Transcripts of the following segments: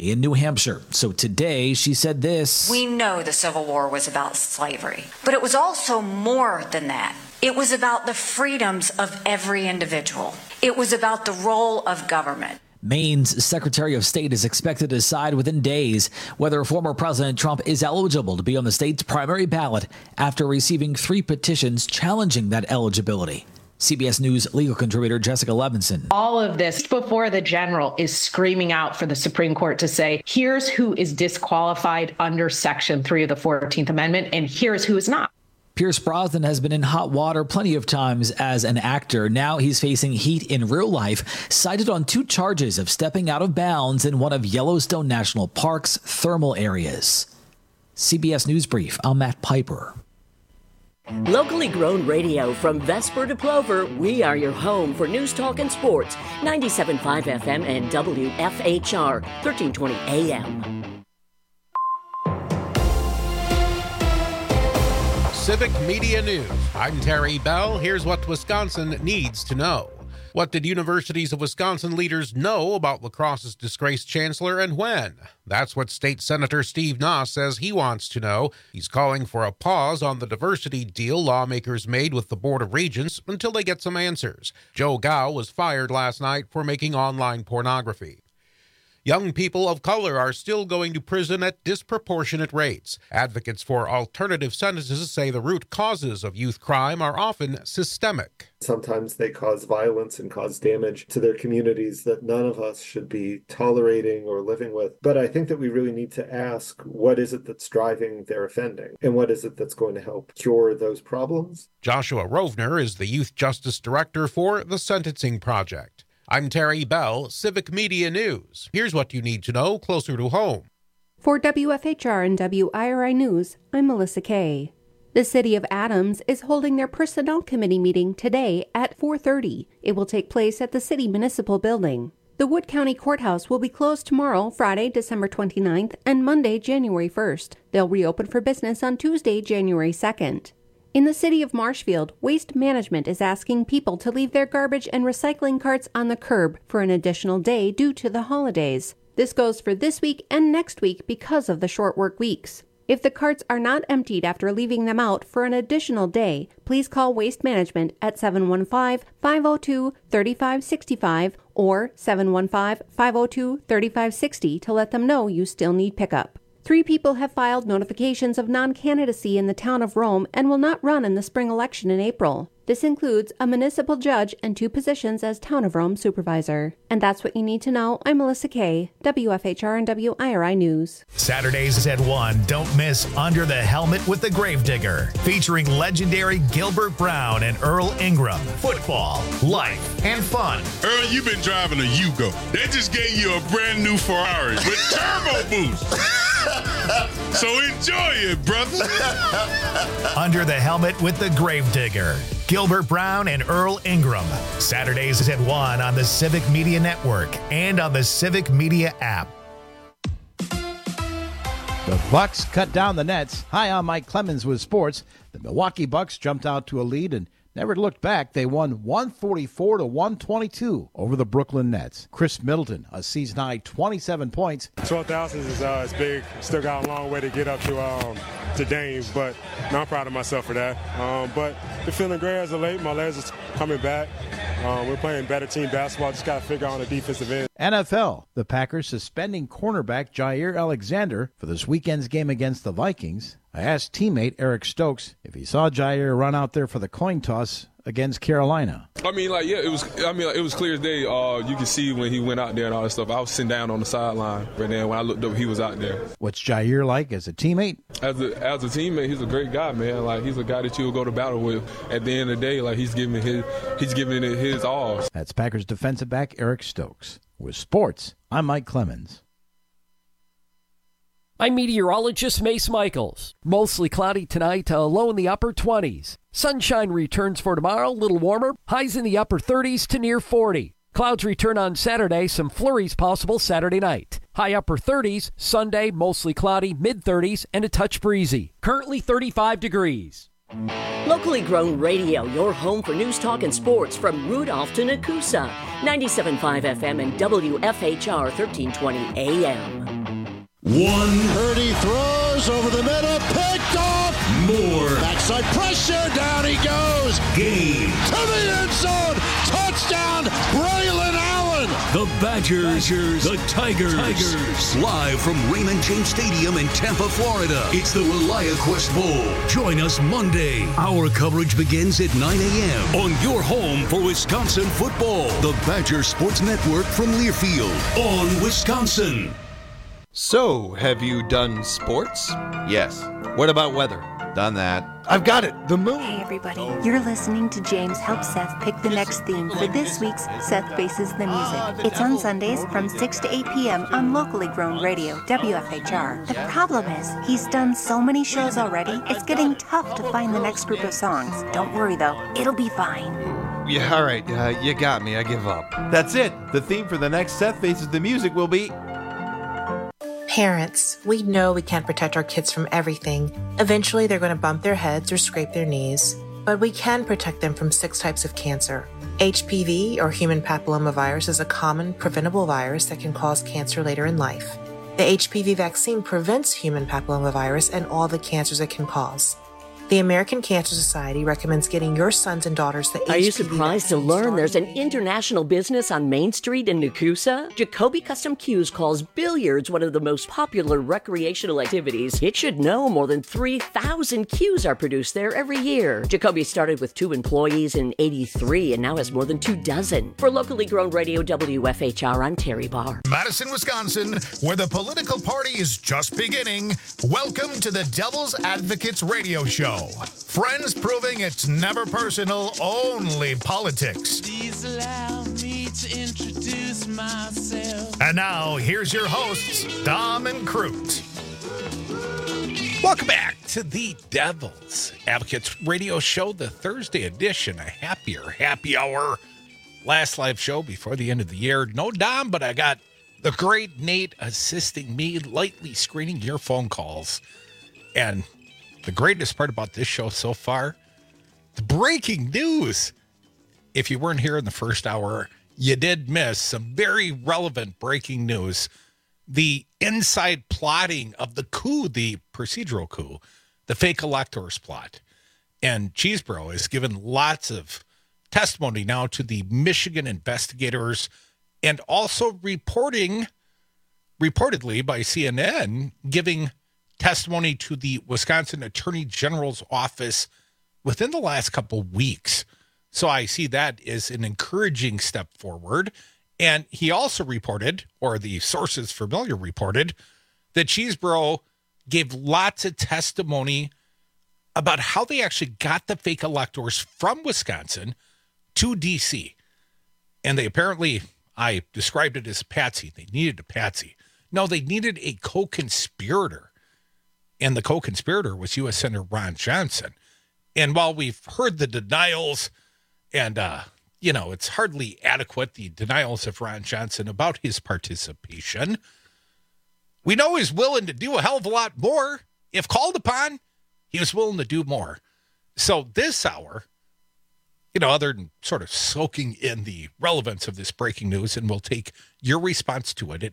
Tuesday in New Hampshire. So today she said this. We know the Civil War was about slavery, but it was also more than that. It was about the freedoms of every individual. It was about the role of government. Maine's Secretary of State is expected to decide within days whether former President Trump is eligible to be on the state's primary ballot after receiving 3 petitions challenging that eligibility. CBS News legal contributor Jessica Levinson. All of this before the general is screaming out for the Supreme Court to say, here's who is disqualified under Section 3 of the 14th Amendment, and here's who is not. Pierce Brosnan has been in hot water plenty of times as an actor. Now he's facing heat in real life, cited on 2 charges of stepping out of bounds in one of Yellowstone National Park's thermal areas. CBS News Brief, I'm Matt Piper. Locally grown radio from Vesper to Plover, we are your home for news, talk, and sports. 97.5 FM and WFHR, 1320 AM. Civic Media News. I'm Terry Bell. Here's what Wisconsin needs to know. What did Universities of Wisconsin leaders know about La Crosse's disgraced chancellor and when? That's what State Senator Steve Noss says he wants to know. He's calling for a pause on the diversity deal lawmakers made with the Board of Regents until they get some answers. Joe Gao was fired last night for making online pornography. Young people of color are still going to prison at disproportionate rates. Advocates for alternative sentences say the root causes of youth crime are often systemic. Sometimes they cause violence and cause damage to their communities that none of us should be tolerating or living with. But I think that we really need to ask, what is it that's driving their offending? And what is it that's going to help cure those problems? Joshua Rovner is the Youth Justice Director for the Sentencing Project. I'm Terry Bell, Civic Media News. Here's what you need to know closer to home. For WFHR and WIRI News, I'm Melissa Kay. The City of Adams is holding their Personnel Committee meeting today at 4:30. It will take place at the City Municipal Building. The Wood County Courthouse will be closed tomorrow, Friday, December 29th, and Monday, January 1st. They'll reopen for business on Tuesday, January 2nd. In the city of Marshfield, Waste Management is asking people to leave their garbage and recycling carts on the curb for an additional day due to the holidays. This goes for this week and next week because of the short work weeks. If the carts are not emptied after leaving them out for an additional day, please call Waste Management at 715-502-3565 or 715-502-3560 to let them know you still need pickup. 3 people have filed notifications of non-candidacy in the town of Rome and will not run in the spring election in April. This includes a municipal judge and 2 positions as Town of Rome supervisor. And that's what you need to know. I'm Melissa Kay, WFHR and WIRI News. Saturdays at 1, don't miss Under the Helmet with the Gravedigger, featuring legendary Gilbert Brown and Earl Ingram. Football, life, and fun. Earl, you've been driving a Yugo. They just gave you a brand new Ferrari with turbo boost. So enjoy it, brother. Under the Helmet with the Gravedigger. Gilbert Brown and Earl Ingram. Saturdays at 1 on the Civic Media Network and on the Civic Media app. The Bucks cut down the Nets. Hi, I'm Mike Clemens with sports. The Milwaukee Bucks jumped out to a lead and never looked back. They won 144-122 over the Brooklyn Nets. Chris Middleton, a season-high 27 points. 12,000 is big. Still got a long way to get up to Dame, but I'm proud of myself for that. But the feeling great as of late. My legs are coming back. We're playing better team basketball. Just got to figure out on the defensive end. NFL, the Packers suspending cornerback Jair Alexander for this weekend's game against the Vikings. I asked teammate Eric Stokes if he saw Jair run out there for the coin toss against Carolina. It was clear as day. You could see when he went out there and all that stuff. I was sitting down on the sideline, but then when I looked up, he was out there. What's Jair like as a teammate? As a teammate, he's a great guy, man. Like, he's a guy that you'll go to battle with. At the end of the day, like, he's giving it his all. That's Packers defensive back Eric Stokes. With sports, I'm Mike Clemens. I'm meteorologist Mace Michaels. Mostly cloudy tonight, low in the upper 20s. Sunshine returns for tomorrow, a little warmer. Highs in the upper 30s to near 40. Clouds return on Saturday, some flurries possible Saturday night. High upper 30s, Sunday, mostly cloudy, mid-30s, and a touch breezy. Currently 35 degrees. Locally grown radio, your home for news, talk, and sports from Rudolph to Nakusa. 97.5 FM and WFHR 1320 AM. Purdy throws over the middle, picked off. More. Backside pressure, down he goes. Game. To the end zone. Touchdown, Braylon Allen. The Badgers. The Tigers. Live from Raymond James Stadium in Tampa, Florida. It's the ReliaQuest Bowl. Join us Monday. Our coverage begins at 9 a.m. on your home for Wisconsin football. The Badger Sports Network from Learfield on Wisconsin. So, have you done sports? Yes. What about weather? Done that. I've got it. The moon. Hey, everybody. You're listening to James help Seth pick the next theme for this week's Seth Faces the Music. It's on Sundays from 6 to 8 p.m. on locally grown radio, WFHR. The problem is, he's done so many shows already, it's getting tough to find the next group of songs. Don't worry, though. It'll be fine. Yeah, all right. You got me. I give up. That's it. The theme for the next Seth Faces the Music will be... Parents, we know we can't protect our kids from everything. Eventually, they're going to bump their heads or scrape their knees. But we can protect them from 6 types of cancer. HPV, or human papillomavirus, is a common, preventable virus that can cause cancer later in life. The HPV vaccine prevents human papillomavirus and all the cancers it can cause. The American Cancer Society recommends getting your sons and daughters the HPV vaccine. Are you surprised to learn there's an international business on Main Street in Nakusa? Jacoby Custom Cues calls billiards one of the most popular recreational activities. It should know more than 3,000 cues are produced there every year. Jacoby started with 2 employees in '83 and now has more than 24. For locally grown radio WFHR, I'm Terry Barr. Madison, Wisconsin, where the political party is just beginning. Welcome to the Devil's Advocates Radio Show. Friends proving it's never personal, only politics. Please allow me to introduce myself. And now, here's your hosts, Dom and Crute. Welcome back to the Devil's Advocates Radio Show, the Thursday edition, a happier happy hour. Last live show before the end of the year. No Dom, but I got the great Nate assisting me, lightly screening your phone calls. And the greatest part about this show so far, the breaking news. If you weren't here in the first hour, you did miss some very relevant breaking news. The inside plotting of the coup, the procedural coup, the fake electors plot. And Cheesebro has given lots of testimony now to the Michigan investigators and also reportedly by CNN, giving testimony to the Wisconsin Attorney General's office within the last couple weeks. So I see that as an encouraging step forward. And he also reported, or the sources familiar reported, that Cheesebro gave lots of testimony about how they actually got the fake electors from Wisconsin to D.C. And they apparently, I described it as a patsy. They needed a patsy. No, they needed a co-conspirator. And the co-conspirator was U.S. Senator Ron Johnson. And while we've heard the denials, and, it's hardly adequate, the denials of Ron Johnson about his participation, we know he's willing to do a hell of a lot more. If called upon, he was willing to do more. So this hour, other than sort of soaking in the relevance of this breaking news, and we'll take your response to it at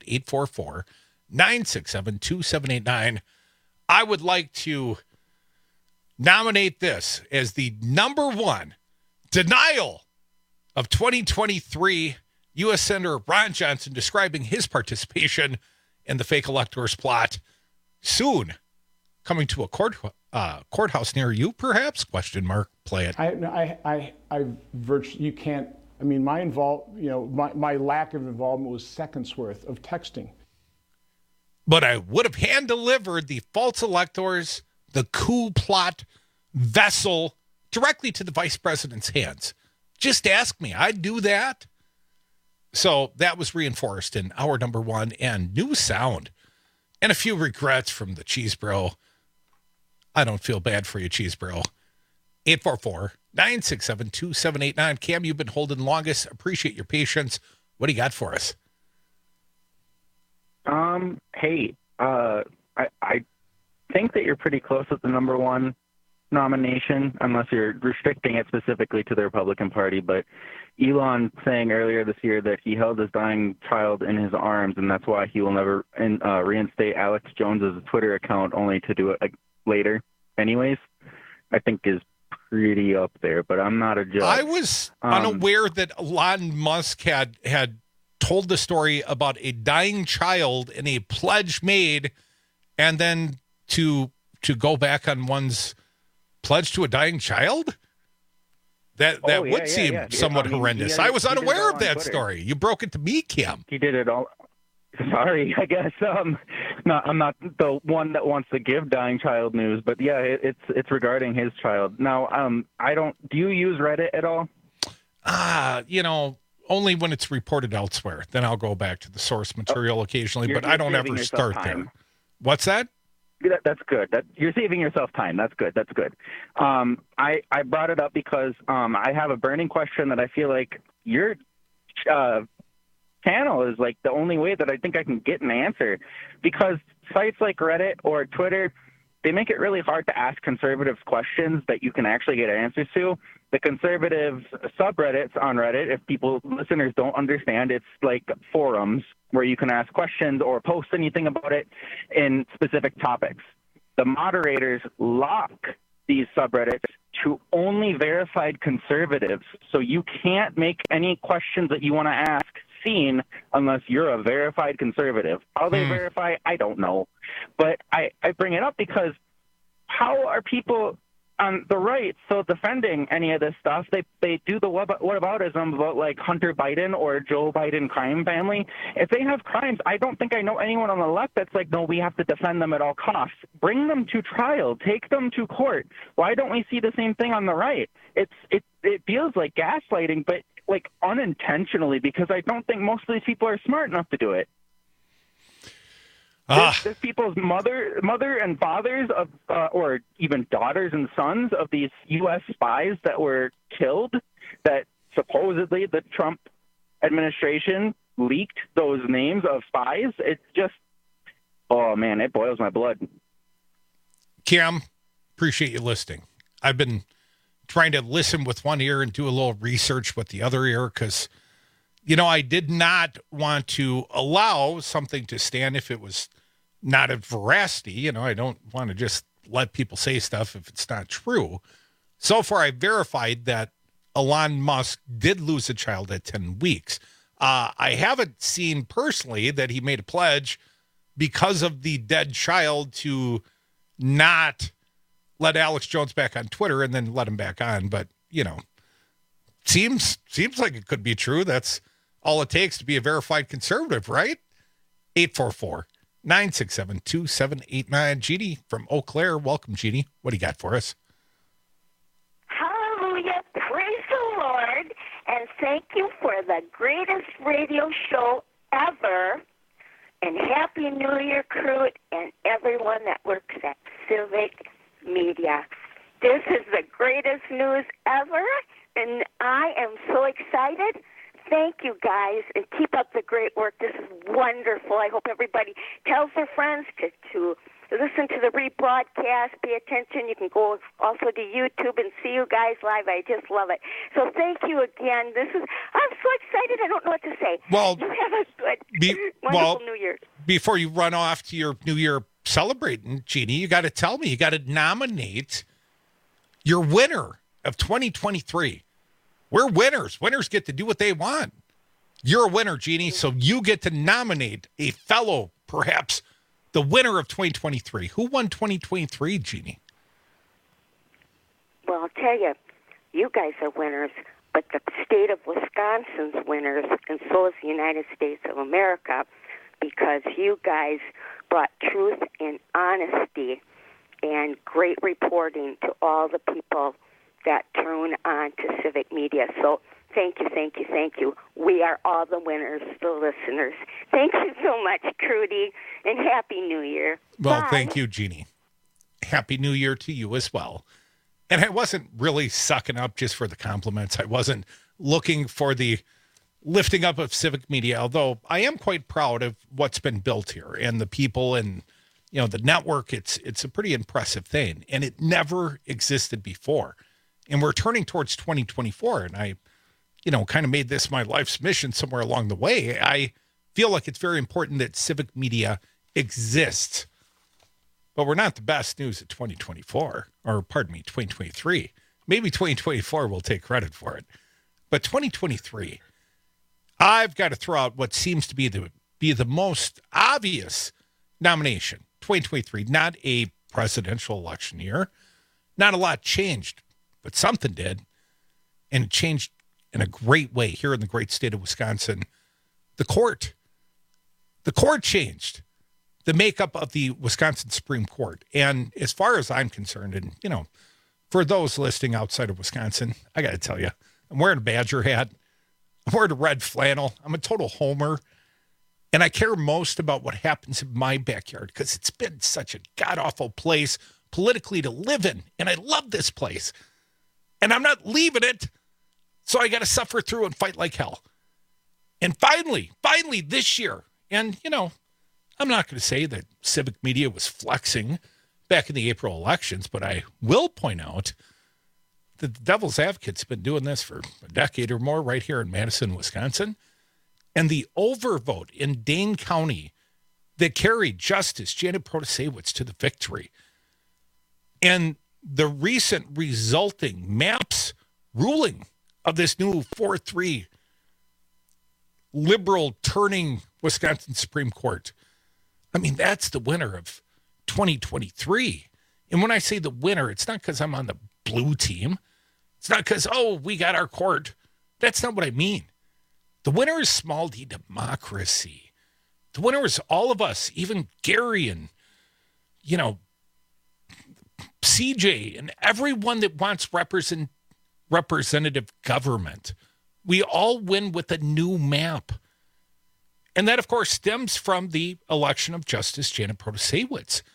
844-967-2789, I would like to nominate this as the number one denial of 2023 U.S. Senator Ron Johnson, describing his participation in the fake electors plot. Soon coming to a courthouse near you, perhaps? ? Play it. You can't. I mean, my lack of involvement was seconds worth of texting. But I would have hand-delivered the false electors, the coup plot vessel, directly to the vice president's hands. Just ask me. I'd do that. So that was reinforced in hour number one, and new sound. And a few regrets from the Cheesebro. I don't feel bad for you, Cheesebro. 844-967-2789. Cam, you've been holding longest. Appreciate your patience. What do you got for us? I think that you're pretty close with the number one nomination, unless you're restricting it specifically to the Republican Party. But Elon saying earlier this year that he held his dying child in his arms, and that's why he will never reinstate Alex Jones's Twitter account, only to do it later anyways, I think is pretty up there. But I'm not a judge. I was unaware that Elon Musk had told the story about a dying child and a pledge made, and then to go back on one's pledge to a dying child. That would seem somewhat horrendous. I was unaware of that story. You broke it to me, Kim. He did it all. Sorry, I guess. I'm not the one that wants to give dying child news, but yeah, it's regarding his child. Now, do you use Reddit at all? Only when it's reported elsewhere. Then I'll go back to the source material occasionally, but I don't ever start there. What's that? That's good. You're saving yourself time. That's good. I brought it up because I have a burning question that I feel like your channel is like the only way that I think I can get an answer, because sites like Reddit or Twitter, they make it really hard to ask conservatives questions that you can actually get answers to. The conservative subreddits on Reddit, if listeners don't understand, it's like forums where you can ask questions or post anything about it in specific topics. The moderators lock these subreddits to only verified conservatives, so you can't make any questions that you want to ask seen unless you're a verified conservative. How they verify, I don't know. But I bring it up because how are people on the right still defending any of this stuff? They do the whataboutism about like Hunter Biden or Joe Biden crime family. If they have crimes, I don't think I know anyone on the left that's like, no, we have to defend them at all costs. Bring them to trial. Take them to court. Why don't we see the same thing on the right? It feels like gaslighting, but like unintentionally, because I don't think most of these people are smart enough to do it. There's people's mother and fathers of, or even daughters and sons of these U.S. spies that were killed, that supposedly the Trump administration leaked those names of spies. It's just, oh man, it boils my blood. Kim, appreciate you listening. I've been trying to listen with one ear and do a little research with the other ear because, I did not want to allow something to stand if it was not of veracity. I don't want to just let people say stuff if it's not true. So far, I verified that Elon Musk did lose a child at 10 weeks. I haven't seen personally that he made a pledge because of the dead child to not let Alex Jones back on Twitter and then let him back on. But, seems like it could be true. That's all it takes to be a verified conservative, right? 844-967-2789. Jeannie from Eau Claire. Welcome, Jeannie. What do you got for us? Hallelujah. Praise the Lord. And thank you for the greatest radio show ever. And Happy New Year, Crute, and everyone that works at Civic Media. This is the greatest news ever, and I am so excited. Thank you, guys, and keep up the great work. This is wonderful. I hope everybody tells their friends to listen to the rebroadcast, pay attention. You can go also to YouTube and see you guys live. I just love it. So thank you again. I'm so excited. I don't know what to say. Well, you have a good, wonderful New Year. Before you run off to your New Year celebrating, Jeannie, you got to tell me, you got to nominate your winner of 2023. We're winners. Winners get to do what they want. You're a winner, Jeannie, so you get to nominate a fellow, perhaps the winner of 2023. Who won 2023, Jeannie? Well, I'll tell you, you guys are winners, but the state of Wisconsin's winners, and so is the United States of America, because you guys brought truth and honesty and great reporting to all the people that tune on to Civic Media. So thank you, thank you, thank you. We are all the winners, the listeners. Thank you so much, Crudy, and Happy New Year. Well, Bye. Thank you, Jeannie. Happy New Year to you as well. And I wasn't really sucking up just for the compliments. I wasn't looking for the lifting up of Civic Media, although I am quite proud of what's been built here and the people and, the network, it's a pretty impressive thing, and it never existed before. And we're turning towards 2024, and I, kind of made this my life's mission somewhere along the way. I feel like it's very important that civic media exists, but we're not the best news of 2024, or pardon me, 2023. Maybe 2024 will take credit for it, but 2023, I've got to throw out what seems to be the most obvious nomination. 2023, not a presidential election year. Not a lot changed, but something did. And it changed in a great way here in the great state of Wisconsin. The court changed the makeup of the Wisconsin Supreme Court. And as far as I'm concerned, and, for those listening outside of Wisconsin, I got to tell you, I'm wearing a Badger hat. I'm wearing a red flannel. I'm a total homer. And I care most about what happens in my backyard because it's been such a god-awful place politically to live in. And I love this place. And I'm not leaving it. So I got to suffer through and fight like hell. And finally this year, and, I'm not going to say that civic media was flexing back in the April elections, but I will point out that the Devil's Advocate's been doing this for a decade or more right here in Madison, Wisconsin. And the overvote in Dane County that carried Justice Janet Protasiewicz to the victory. And the recent resulting MAPS ruling of this new 4-3 liberal turning Wisconsin Supreme Court. I mean, that's the winner of 2023. And when I say the winner, it's not because I'm on the blue team. It's not because, we got our court. That's not what I mean. The winner is small d democracy. The winner is all of us, even Gary and, CJ and everyone that wants representative government. We all win with a new map. And that, of course, stems from the election of Justice Janet Protasiewicz.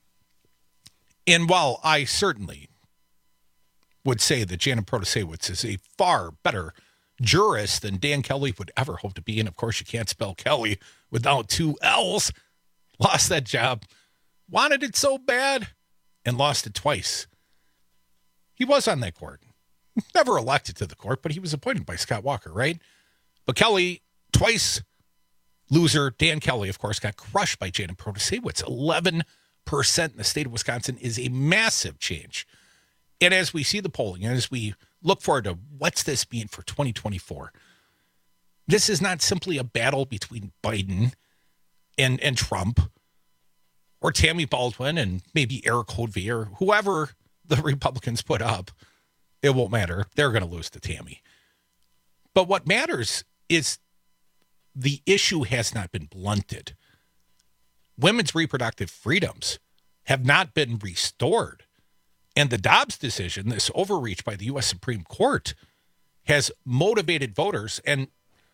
And while I certainly would say that Janet Protasiewicz is a far better jurist than Dan Kelly would ever hope to be, and of course you can't spell Kelly without 2 L's, lost that job, wanted it so bad, and lost it twice. He was on that court. Never elected to the court, but he was appointed by Scott Walker, right? But Kelly, twice loser. Dan Kelly, of course, got crushed by Janet Protasiewicz. 11% in the state of Wisconsin is a massive change. And as we see the polling, and as we look forward to what's this mean for 2024, this is not simply a battle between Biden and Trump, or Tammy Baldwin and maybe Eric Hoadvey, or whoever the Republicans put up. It won't matter. They're going to lose to Tammy. But what matters is the issue has not been blunted. Women's reproductive freedoms have not been restored. And the Dobbs decision, this overreach by the U.S. Supreme Court, has motivated voters, and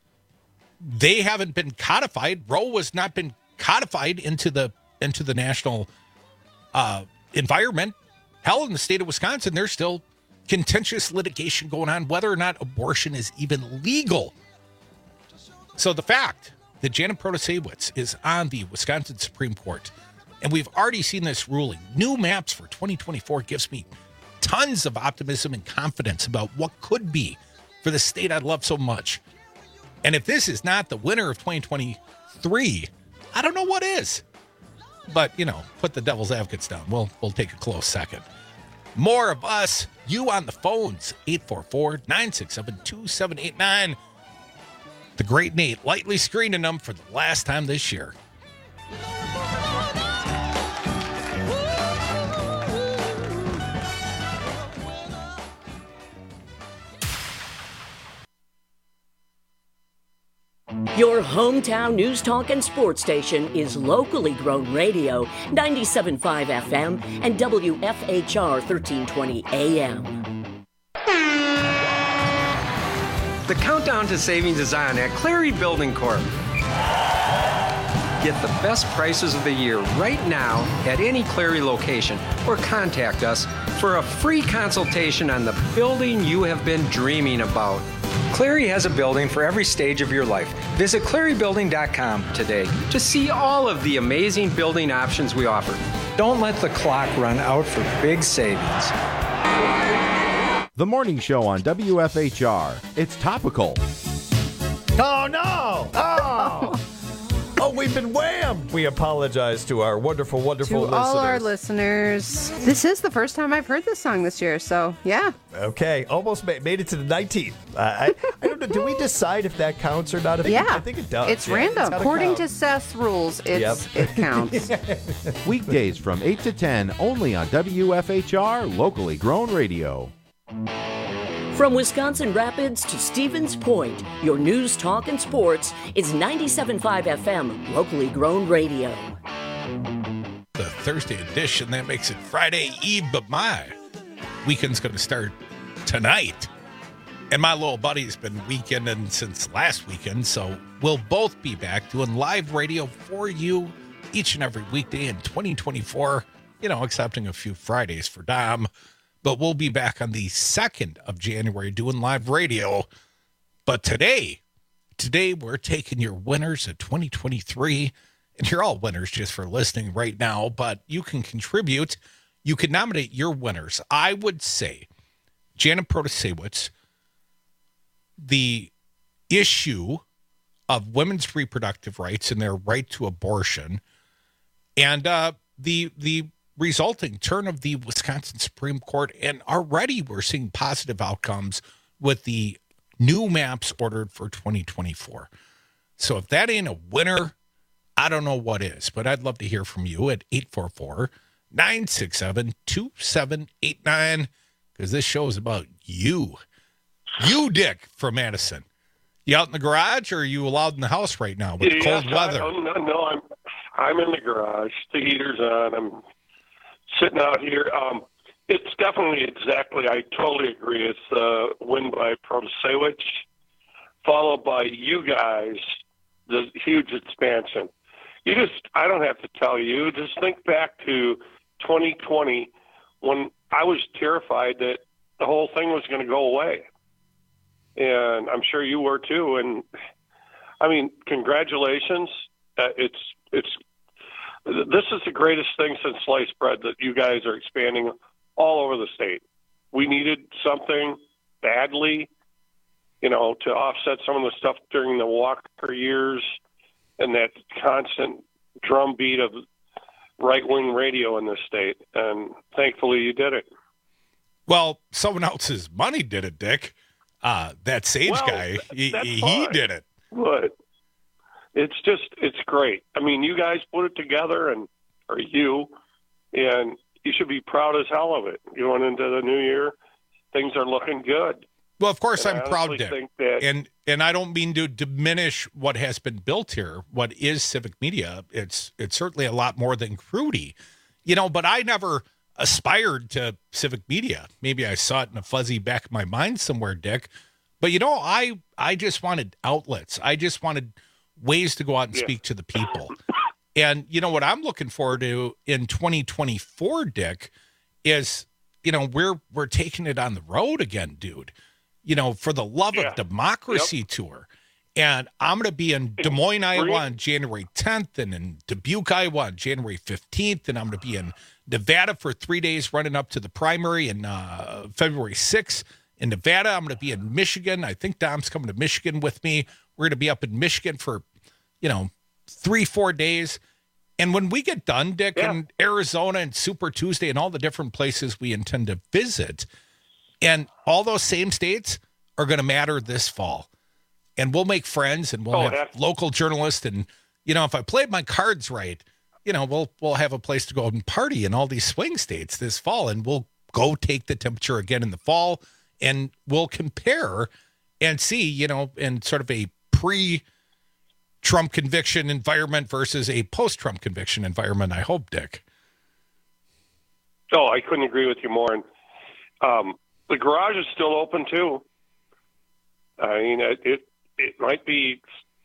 they haven't been codified. Roe has not been codified into the national environment. Hell, in the state of Wisconsin, there's still contentious litigation going on whether or not abortion is even legal. So the fact that Janet Protasiewicz is on the Wisconsin Supreme Court, and we've already seen this ruling, new maps for 2024, gives me tons of optimism and confidence about what could be for the state I love so much. And if this is not the winner of 2023, I don't know what is. But, put the Devil's Advocates down. We'll take a close second. More of us, you on the phones, 844-967-2789. The great Nate lightly screening them for the last time this year. Your hometown news, talk, and sports station is locally grown radio, 97.5 FM and WFHR 1320 AM. The countdown to savings is on at Clary Building Corp. Get the best prices of the year right now at any Clary location, or contact us for a free consultation on the building you have been dreaming about. Cleary has a building for every stage of your life. Visit clearybuilding.com today to see all of the amazing building options we offer. Don't let the clock run out for big savings. The morning show on WFHR. It's topical. Oh, no! Oh! Oh, we've been whammed! We apologize to our wonderful, wonderful listeners. all our listeners. This is the first time I've heard this song this year, so yeah. Okay, almost made it to the 19th. I don't know, do we decide if that counts or not? I think it does. It's random. According to Seth's rules, it counts. Weekdays from 8 to 10 only on WFHR, locally grown radio. From Wisconsin Rapids to Stevens Point, your news, talk, and sports is 97.5 FM, locally grown radio. The Thursday edition, that makes it Friday Eve, but my weekend's going to start tonight. And my little buddy's been weekending since last weekend, so we'll both be back doing live radio for you each and every weekday in 2024, excepting a few Fridays for Dom. But we'll be back on the 2nd of January doing live radio. But today we're taking your winners of 2023. And you're all winners just for listening right now. But you can contribute. You can nominate your winners. I would say Janet Protasewicz, the issue of women's reproductive rights and their right to abortion, and the resulting turn of the Wisconsin Supreme Court, and already we're seeing positive outcomes with the new maps ordered for 2024. So if that ain't a winner, I don't know what is, but I'd love to hear from you at 844-967-2789, because this show is about you. You, Dick, from Madison. You out in the garage, or are you allowed in the house right now with cold weather? No, I'm in the garage. The heater's on. I'm sitting out here. It's definitely I totally agree. It's the win by Protasewicz, followed by you guys, the huge expansion. I don't have to tell you, just think back to 2020 when I was terrified that the whole thing was going to go away. And I'm sure you were too. And I mean, congratulations. This is the greatest thing since sliced bread that you guys are expanding all over the state. We needed something badly, to offset some of the stuff during the Walker years and that constant drumbeat of right-wing radio in this state. And thankfully you did it. Well, someone else's money did it, Dick. That Sage guy, he did it. Good. It's great. I mean, you guys put it together, and you should be proud as hell of it. Going into the new year, things are looking good. Well, of course, I'm proud, Dick. And I don't mean to diminish what has been built here. What is Civic Media? It's certainly a lot more than Crudy, but I never aspired to Civic Media. Maybe I saw it in a fuzzy back of my mind somewhere, Dick. But, I just wanted outlets. I just wanted ways to go out and speak to the people. And what I'm looking forward to in 2024, Dick, is, we're taking it on the road again, dude. For the Love of Democracy tour. And I'm going to be in Des Moines, Iowa on January 10th, and in Dubuque, Iowa on January 15th. And I'm going to be in Nevada for 3 days running up to the primary in February 6th. In Nevada, I'm going to be in Michigan. I think Dom's coming to Michigan with me. We're going to be up in Michigan for 3-4 days. And when we get done, Dick, in Arizona and Super Tuesday and all the different places we intend to visit, and all those same states are going to matter this fall. And we'll make friends, and we'll have local journalists. And, if I played my cards right, we'll have a place to go and party in all these swing states this fall. And we'll go take the temperature again in the fall, and we'll compare and see, in sort of a pre-Trump conviction environment versus a post-Trump conviction environment, I hope, Dick. Oh, I couldn't agree with you more. And the garage is still open, too. I mean, it might be,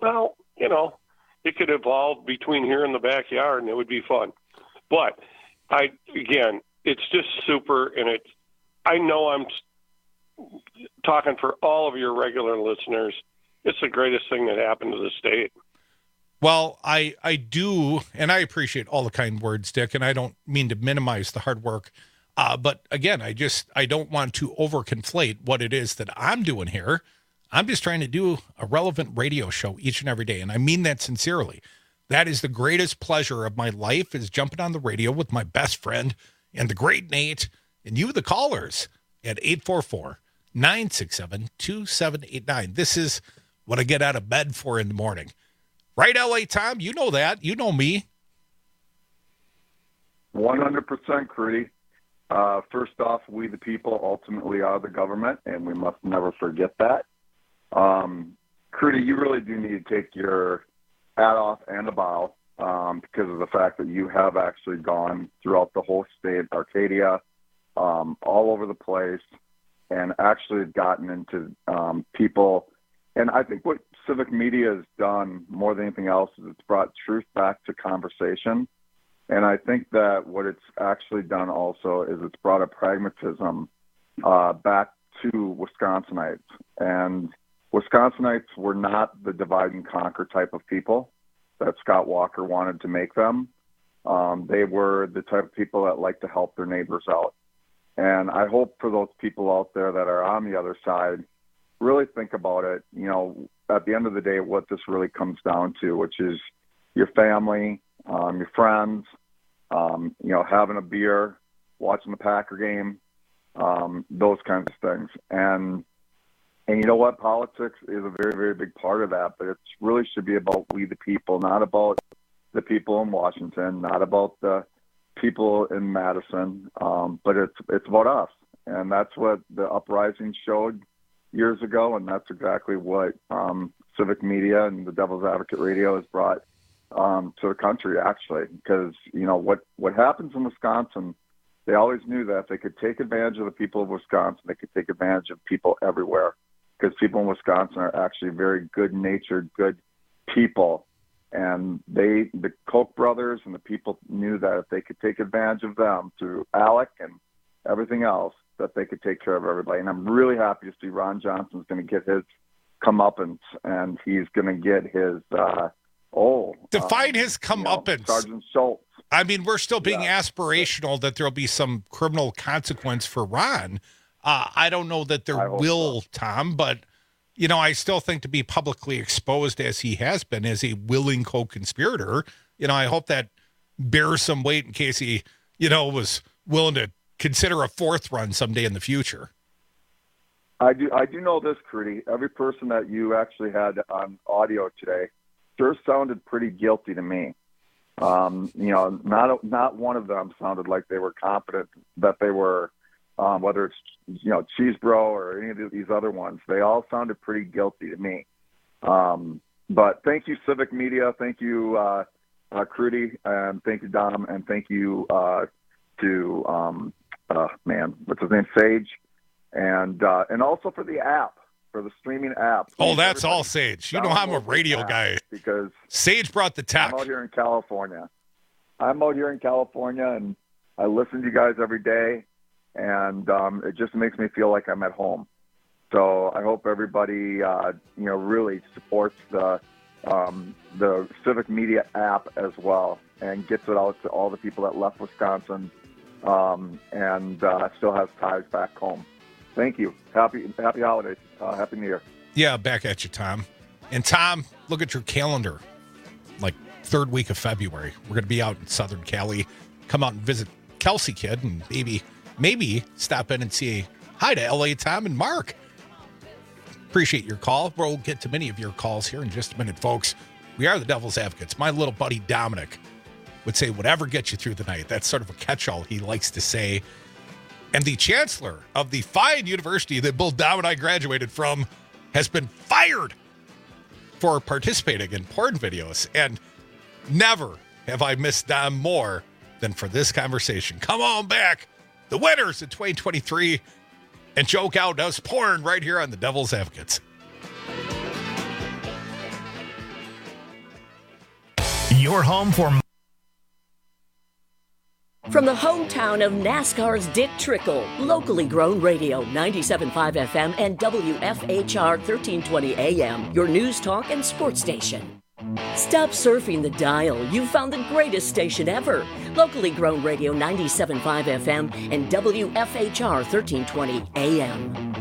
it could evolve between here and the backyard, and it would be fun. But, it's just super, and I know I'm talking for all of your regular listeners, it's the greatest thing that happened to the state. Well, I do, and I appreciate all the kind words, Dick, and I don't mean to minimize the hard work. But again, I don't want to overconflate what it is that I'm doing here. I'm just trying to do a relevant radio show each and every day, and I mean that sincerely. That is the greatest pleasure of my life, is jumping on the radio with my best friend and the great Nate, and you, the callers, at 844-967-2789. This is what I get out of bed for in the morning. Right, L.A. Tom? You know that. You know me. 100%, Crudy. First off, we the people ultimately are the government, and we must never forget that. Crudy, you really do need to take your hat off and a bow because of the fact that you have actually gone throughout the whole state, Arcadia, all over the place, and actually gotten into people. And I think what civic media has done more than anything else is it's brought truth back to conversation. And I think that what it's actually done also is it's brought a pragmatism back to Wisconsinites. And Wisconsinites were not the divide and conquer type of people that Scott Walker wanted to make them. They were the type of people that like to help their neighbors out. And I hope for those people out there that are on the other side, really think about it. You know, at the end of the day, what this really comes down to, which is your family, your friends, you know, having a beer, watching the Packer game, those kinds of things. And you know what? Politics is a very, very big part of that, but it really should be about we the people, not about the people in Washington, not about the people in Madison, but it's about us. And that's what the uprising showed years ago, and that's exactly what civic media and the Devil's Advocate Radio has brought to the country, actually. Because, you know, what happens in Wisconsin, they always knew that if they could take advantage of the people of Wisconsin, they could take advantage of people everywhere. Because people in Wisconsin are actually very good-natured, good people. And the Koch brothers and the people knew that if they could take advantage of them through ALEC and everything else, that they could take care of everybody. And I'm really happy to see Ron Johnson's going to get his comeuppance, and he's going to get his define his comeuppance. Sergeant Schultz. I mean, we're still being aspirational that there'll be some criminal consequence for Ron. I don't know that there will, so. Tom, but, you know, I still think to be publicly exposed as he has been as a willing co-conspirator, you know, I hope that bears some weight in case he, you know, was willing to consider a fourth run someday in the future. I do know this, Crudy. Every person that you actually had on audio today sure sounded pretty guilty to me. You know, not one of them sounded like they were confident that they were, whether it's, you know, Cheesebro or any of these other ones, they all sounded pretty guilty to me. But thank you, Civic Media. Thank you, Crudy, and thank you, Dom, and thank you to what's his name, Sage, and also for the app, for the streaming app. Oh, that's all Sage. You know, I'm a radio guy because Sage brought the tech. I'm out here in California, and I listen to you guys every day, and it just makes me feel like I'm at home. So I hope everybody, really supports the Civic Media app as well, and gets it out to all the people that left Wisconsin and still has ties back home. Thank you. Happy holidays. Happy New Year. Yeah, back at you, Tom. And Tom, look at your calendar. Like third week of February, we're going to be out in Southern Cali. Come out and visit Kelsey Kid and maybe stop in and say hi to L.A. Tom and Mark. Appreciate your call. We'll get to many of your calls here in just a minute, folks. We are the Devil's Advocates. My little buddy Dominic would say whatever gets you through the night. That's sort of a catch-all he likes to say. And the chancellor of the fine university that both Dom and I graduated from has been fired for participating in porn videos. And never have I missed Dom more than for this conversation. Come on back. The winners in 2023 and joke out us porn right here on the Devil's Advocates. Your home for From the hometown of NASCAR's Dick Trickle, locally grown radio, 97.5 FM and WFHR 1320 AM, your news talk and sports station. Stop surfing the dial. You found the greatest station ever. Locally grown radio, 97.5 FM and WFHR 1320 AM.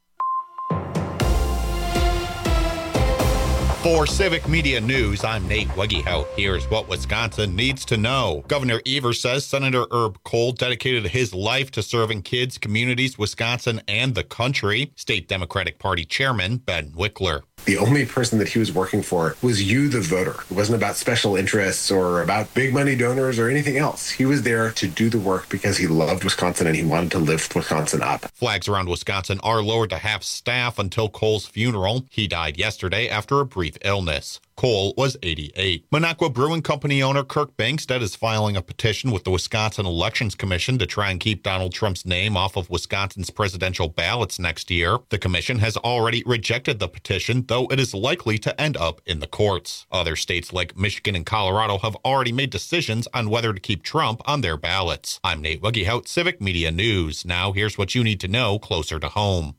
For Civic Media News, I'm Nate Wegehout. Here's what Wisconsin needs to know. Governor Evers says Senator Herb Kohl dedicated his life to serving kids, communities, Wisconsin, and the country. State Democratic Party Chairman Ben Wickler. The only person that he was working for was you, the voter. It wasn't about special interests or about big money donors or anything else. He was there to do the work because he loved Wisconsin and he wanted to lift Wisconsin up. Flags around Wisconsin are lowered to half staff until Kohl's funeral. He died yesterday after a brief illness. Kohl was 88. Minocqua Brewing Company owner Kirk Bangstead is filing a petition with the Wisconsin Elections Commission to try and keep Donald Trump's name off of Wisconsin's presidential ballots next year. The commission has already rejected the petition, though it is likely to end up in the courts. Other states like Michigan and Colorado have already made decisions on whether to keep Trump on their ballots. I'm Nate Wegehout, Civic Media News. Now here's what you need to know closer to home.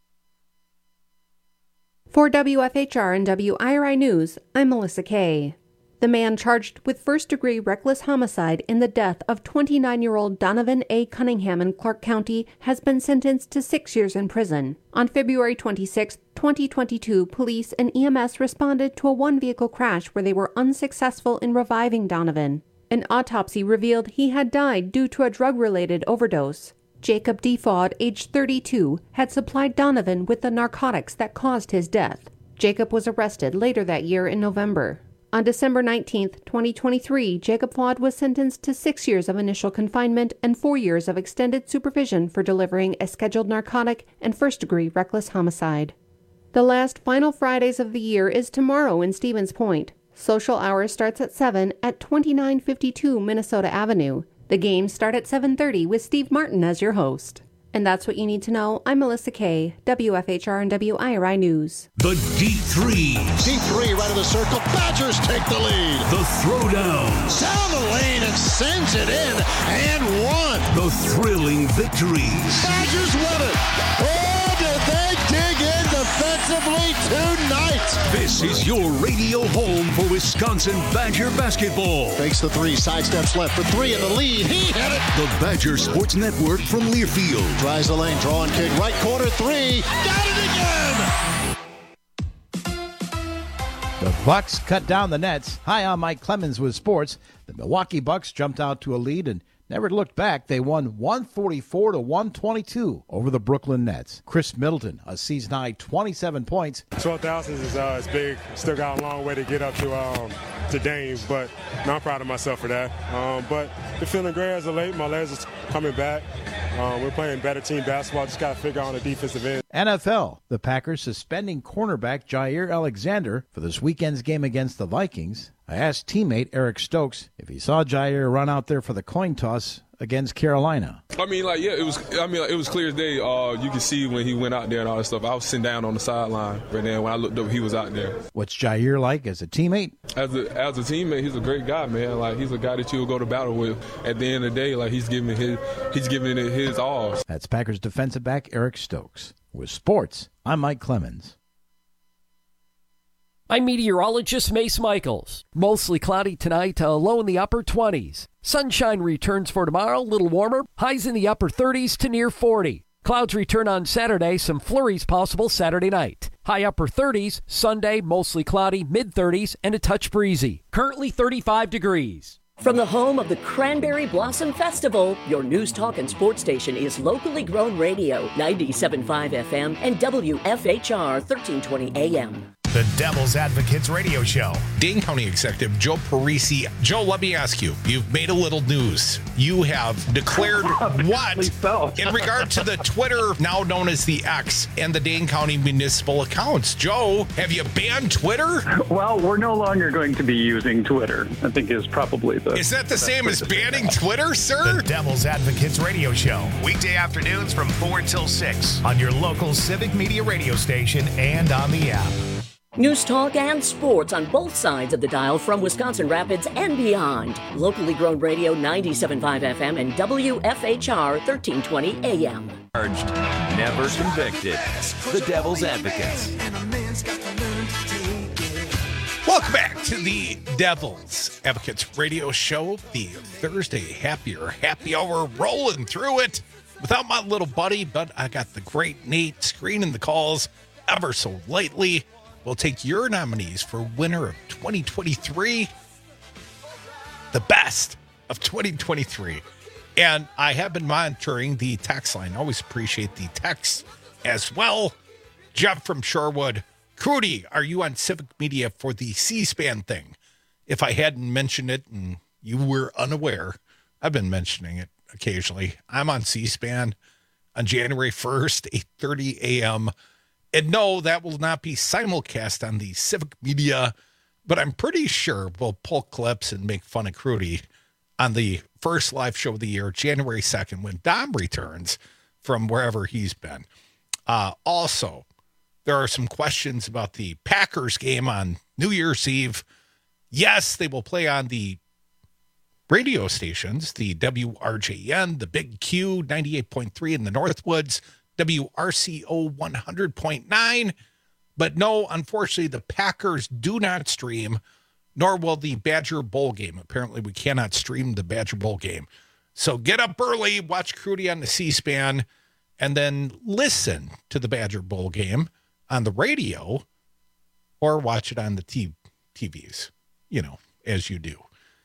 For WFHR and WIRI News, I'm Melissa Kay. The man charged with first-degree reckless homicide in the death of 29-year-old Donovan A. Cunningham in Clark County has been sentenced to 6 years in prison. On February 26, 2022, police and EMS responded to a one-vehicle crash where they were unsuccessful in reviving Donovan. An autopsy revealed he had died due to a drug-related overdose. Jacob Defaud, age 32, had supplied Donovan with the narcotics that caused his death. Jacob was arrested later that year in November. On December 19, 2023, Jacob Defaud was sentenced to 6 years of initial confinement and 4 years of extended supervision for delivering a scheduled narcotic and first-degree reckless homicide. The last final Fridays of the year is tomorrow in Stevens Point. Social hour starts at 7 at 2952 Minnesota Avenue. The games start at 7:30 with Steve Martin as your host. And that's what you need to know. I'm Melissa Kay, WFHR and WIRI News. The Deep Threes. Deep three right of the circle. Badgers take the lead. The Throwdowns. Down the lane and sends it in and one. The thrilling victories. Badgers win it. Oh, did they dig in defensively tonight? This is your radio home for Wisconsin Badger basketball. Fakes the three, sidesteps left for three in the lead. He hit it. The Badger Sports Network from Learfield. Drives the lane, drawing kick, right corner three. Got it again. The Bucks cut down the Nets. Hi, I'm Mike Clemens with sports. The Milwaukee Bucks jumped out to a lead and never looked back. They won 144-122 over the Brooklyn Nets. Chris Middleton, a season-high 27 points. 12,000 is big. Still got a long way to get up to Dame, but I'm proud of myself for that. But the feeling great as of late. My legs are coming back. We're playing better team basketball. Just got to figure out on the defensive end. NFL, the Packers suspending cornerback Jair Alexander for this weekend's game against the Vikings. I asked teammate Eric Stokes if he saw Jair run out there for the coin toss against Carolina. It was clear as day. You could see when he went out there and all that stuff. I was sitting down on the sideline, but then when I looked up, he was out there. What's Jair like as a teammate? As a teammate, he's a great guy, man. Like, he's a guy that you'll go to battle with. At the end of the day, like, he's giving it his all. That's Packers defensive back Eric Stokes. With sports, I'm Mike Clemens. I'm meteorologist Mace Michaels. Mostly cloudy tonight, low in the upper 20s. Sunshine returns for tomorrow, a little warmer. Highs in the upper 30s to near 40. Clouds return on Saturday, some flurries possible Saturday night. High upper 30s, Sunday, mostly cloudy, mid-30s, and a touch breezy. Currently 35 degrees. From the home of the Cranberry Blossom Festival, your news talk and sports station is locally grown radio, 97.5 FM and WFHR 1320 AM. The Devil's Advocates Radio Show. Dane County Executive Joe Parisi. Joe, let me ask you, you've made a little news. You have declared what in regard to the Twitter, now known as the X, and the Dane County municipal accounts? Joe, have you banned Twitter? Well, we're no longer going to be using Twitter, I think is probably the... Is that the same as banning Twitter, sir? The Devil's Advocates Radio Show. Weekday afternoons from 4 till 6 on your local Civic Media radio station and on the app. News, talk, and sports on both sides of the dial from Wisconsin Rapids and beyond. Locally grown radio 97.5 FM and WFHR 1320 AM. Charged, never convicted. The Devil's Advocates. Welcome back to the Devil's Advocates radio show, the Thursday happy hour, rolling through it without my little buddy, but I got the great Nate screening the calls ever so lightly. We'll take your nominees for winner of 2023, the best of 2023. And I have been monitoring the text line. Always appreciate the text as well. Jeff from Shorewood. Crudy, are you on Civic Media for the C-SPAN thing? If I hadn't mentioned it and you were unaware, I've been mentioning it occasionally. I'm on C-SPAN on January 1st, 8:30 a.m., and no, that will not be simulcast on the Civic Media, but I'm pretty sure we'll pull clips and make fun of Crudy on the first live show of the year, January 2nd, when Dom returns from wherever he's been. Also, there are some questions about the Packers game on New Year's Eve. Yes, they will play on the radio stations, the WRJN, the Big Q 98.3 in the Northwoods, WRCO 100.9. But no, unfortunately, the Packers do not stream, nor will the Badger Bowl game. Apparently, we cannot stream the Badger Bowl game. So get up early, watch Crudy on the C-SPAN, and then listen to the Badger Bowl game on the radio or watch it on the TVs, as you do.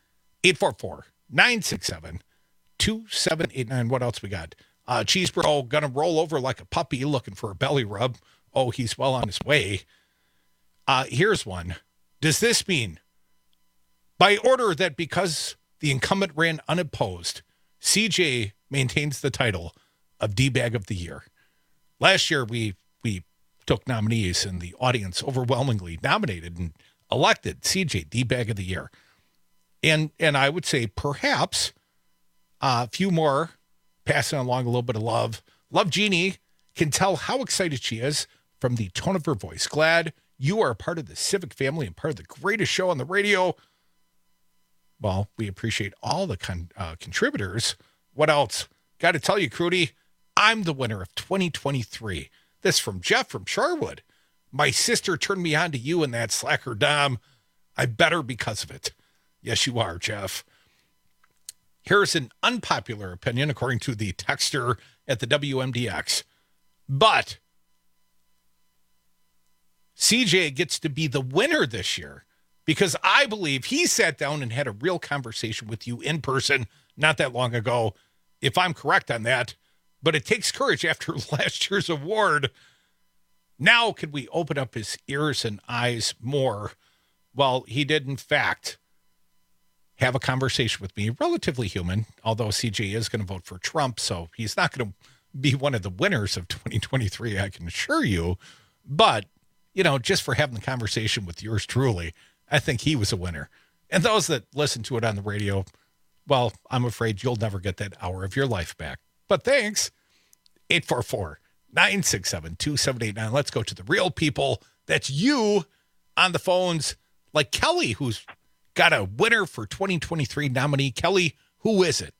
844-967-2789. What else we got? Cheese Bro gonna roll over like a puppy looking for a belly rub. Oh, he's well on his way. Here's one. Does this mean by order that because the incumbent ran unopposed, CJ maintains the title of D-Bag of the Year? Last year, we took nominees and the audience overwhelmingly nominated and elected CJ D-Bag of the Year. And I would say perhaps a few more passing along a little bit of love. Love Jeannie can tell how excited she is from the tone of her voice. Glad you are a part of the Civic family and part of the greatest show on the radio. Well, we appreciate all the contributors. What else? Got to tell you, Crudy, I'm the winner of 2023. This from Jeff from Shorewood. My sister turned me on to you and that slacker Dom. I better because of it. Yes, you are, Jeff. Here's an unpopular opinion, according to the texter at the WMDX. But CJ gets to be the winner this year because I believe he sat down and had a real conversation with you in person not that long ago, if I'm correct on that. But it takes courage after last year's award. Now can we open up his ears and eyes more? Well, he did, in fact, have a conversation with me, relatively human, although CJ is going to vote for Trump, so he's not going to be one of the winners of 2023, I can assure you. But, just for having the conversation with yours truly, I think he was a winner. And those that listen to it on the radio, well, I'm afraid you'll never get that hour of your life back. But thanks. 844-967-2789. Let's go to the real people. That's you on the phones, like Kelly, who's got a winner for 2023 nominee. Kelly, who is it?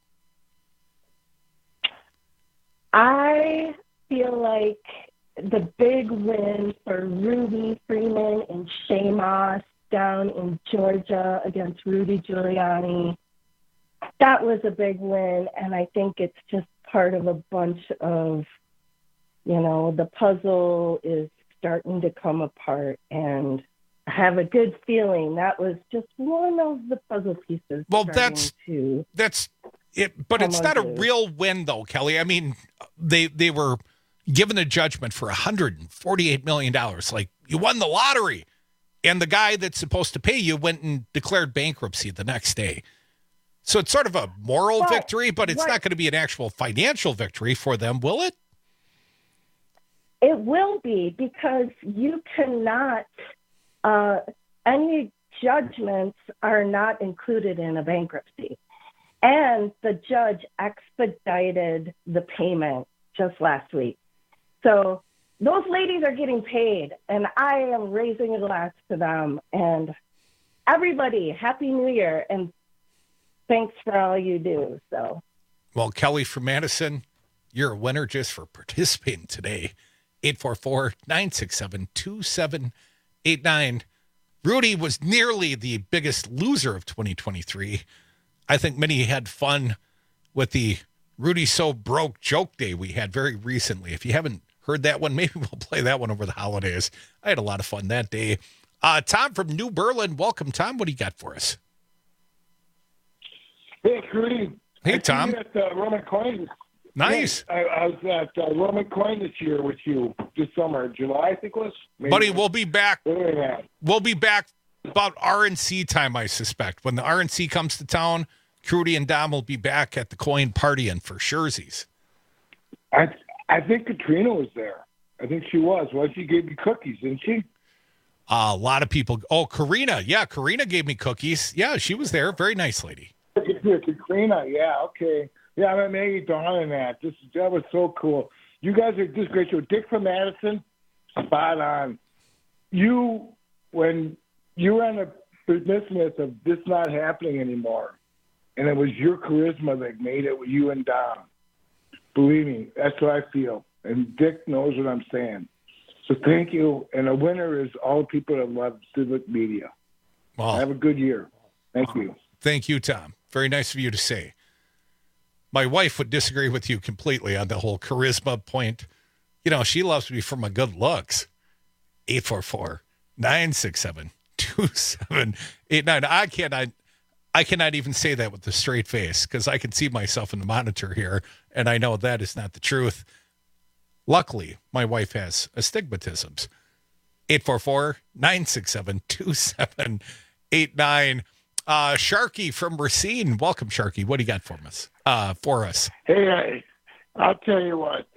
I feel like the big win for Ruby Freeman and Shea Moss down in Georgia against Rudy Giuliani, that was a big win, and I think it's just part of a bunch of, the puzzle is starting to come apart, and I have a good feeling that was just one of the puzzle pieces. Well, that's it, but it's not a real win, though, Kelly. I mean, they were given a judgment for $148 million. Like, you won the lottery, and the guy that's supposed to pay you went and declared bankruptcy the next day. So it's sort of a moral victory, but it's not going to be an actual financial victory for them, will it? It will be, because you cannot, any judgments are not included in a bankruptcy. And the judge expedited the payment just last week. So those ladies are getting paid, and I am raising a glass to them. And everybody, Happy New Year, and thanks for all you do. So, well, Kelly from Madison, you're a winner just for participating today. 844-967-2789. Rudy was nearly the biggest loser of 2023. I think many had fun with the Rudy So Broke joke day we had very recently. If you haven't heard that one, maybe we'll play that one over the holidays. I had a lot of fun that day. Tom from New Berlin. Welcome, Tom. What do you got for us? Hey, Rudy. Hey, Tom. I was at Roman Coin. Nice. Yeah, I was at Roman Coin this year with you this summer, July, I think it was. Maybe. Buddy, we'll be back. We'll be back about RNC time, I suspect. When the RNC comes to town, Crudy and Dom will be back at the Coin partying for Scherzies. I think Katrina was there. I think she was. Well, she gave me cookies, didn't she? A lot of people. Oh, Karina. Yeah, Karina gave me cookies. Yeah, she was there. Very nice lady. Katrina, yeah, okay. Yeah, I'm Maggie Dawn on that. That was so cool. You guys are just great. So Dick from Madison, spot on. When you were on the business of this not happening anymore, and it was your charisma that made it with you and Dom. Believe me, that's what I feel. And Dick knows what I'm saying. So thank you. And a winner is all people that love civic media. Well, have a good year. Thank you. Thank you, Tom. Very nice of you to say. My wife would disagree with you completely on the whole charisma point. You know, she loves me for my good looks. 844-967-2789. I cannot even say that with a straight face because I can see myself in the monitor here, and I know that is not the truth. Luckily, my wife has astigmatisms. 844-967-2789. Sharky from Racine. Welcome, Sharky. What do you got for us? Hey, I'll tell you what.